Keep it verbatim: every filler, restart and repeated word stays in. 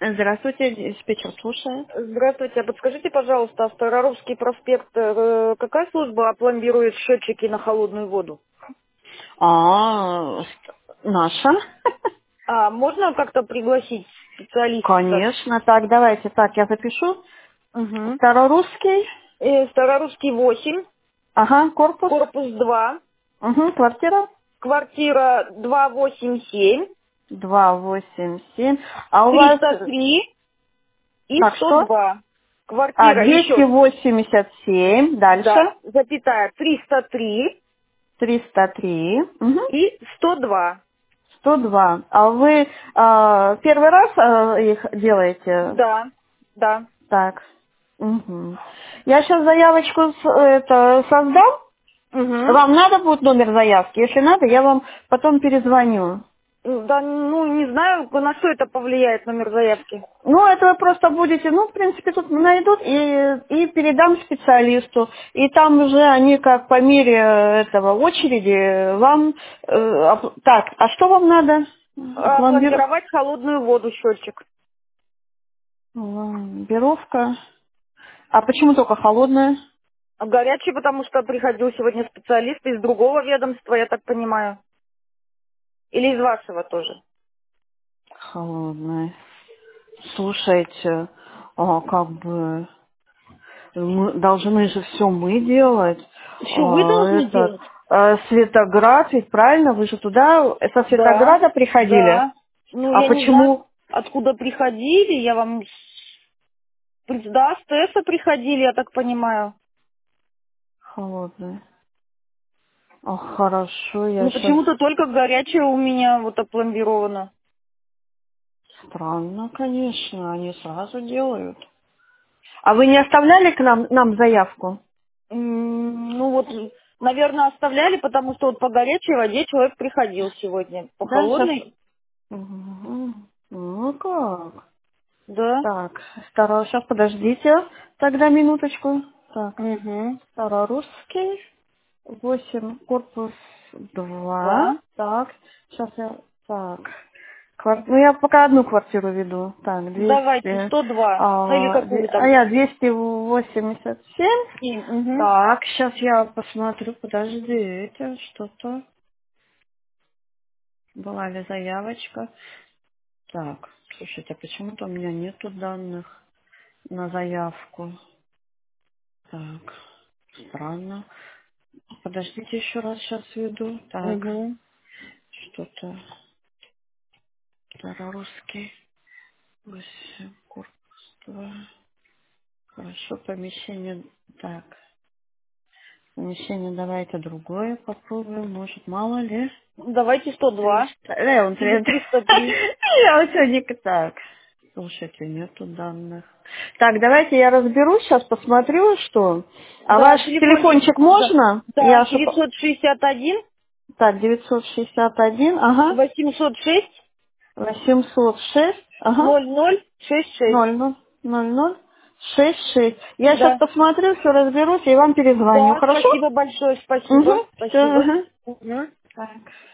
Здравствуйте, диспетчер слушает. Здравствуйте. А подскажите, пожалуйста, а Старорусский проспект, э, какая служба опломбирует счетчики на холодную воду? А, наша? А можно как-то пригласить специалиста? Конечно. Так, давайте, так, я запишу. Угу. Старорусский. Старорусский восемь, Ага, корпус. корпус два, Угу, квартира. квартира два восемь семь, два восемь семь. А у вас... триста три и Так, сто что? два. А, Квартира двести еще, восемьдесят семь. да, Дальше. запятая триста три триста три. Угу. и сто два. сто два. А вы а, первый раз а, их делаете? Да, да. Так. Угу. Я сейчас заявочку с- это, создам. Угу. Вам надо будет номер заявки? Если надо, я вам потом перезвоню. Да, ну, не знаю, на что это повлияет, номер заявки. Ну, это вы просто будете, ну, в принципе, тут найдут и, и передам специалисту. И там уже они как по мере этого очереди вам... э, оп- так, а что вам надо? А, Пломбир... пломбировать холодную воду, счетчик. Пломбировка. А почему только холодная? А горячий, потому что приходил сегодня специалист из другого ведомства, я так понимаю. Или из вашего тоже. Холодная. Слушайте, а как бы... Мы должны же все мы делать. Что вы А, должны этот делать? а, Светоград, ведь правильно? Вы же туда со Да, Светограда приходили? да. Ну, А я не знаю, почему откуда приходили, я вам... Да, с ТЭСа приходили, я так понимаю. холодная? А, хорошо, я Ну, сейчас... почему-то только горячее у меня вот опломбировано. Странно, конечно, они сразу делают. А вы не оставляли к нам, нам заявку? М, Ну вот, наверное, оставляли, потому что вот по горячей воде человек приходил сегодня. По Да, сейчас... холодной, Ну как? да. Так, старо... сейчас подождите, тогда минуточку. Так, Угу. старорусский. Восемь, корпус два. Да. Так, сейчас я... Так. Квар- Ну, я пока одну квартиру веду. Так, Давайте, двести... сто два. Или А, две- какую а там? я двести восемьдесят семь. Угу. Так, сейчас я посмотрю. Подождите, что-то... Была ли заявочка? Так, слушайте, а почему-то у меня нету данных на заявку. Так, странно. Подождите еще раз, сейчас веду. Так, Угу. что-то... Старорусский. Восемь, корпус два. Хорошо, помещение. Так, помещение давайте другое попробуем. Может, мало ли. Давайте сто два. триста. Э, он Или триста. триста три. Я вот сегодня так. Слушайте, нету данных. Так, давайте я разберусь, сейчас посмотрю, что. А Да, ваш телефончик. телефончик Да. можно? Да, Я чтоб... девятьсот шестьдесят один, Так, девятьсот шестьдесят один, ага. восемьсот шесть, восемьсот шесть, ага. ноль ноль шесть шесть. Ноль ноль ноль ноль шесть шесть. Я сейчас Да. посмотрю, все разберусь и вам перезвоню, Да, хорошо? спасибо большое, Угу, спасибо. все, Спасибо. ага. Угу. Так.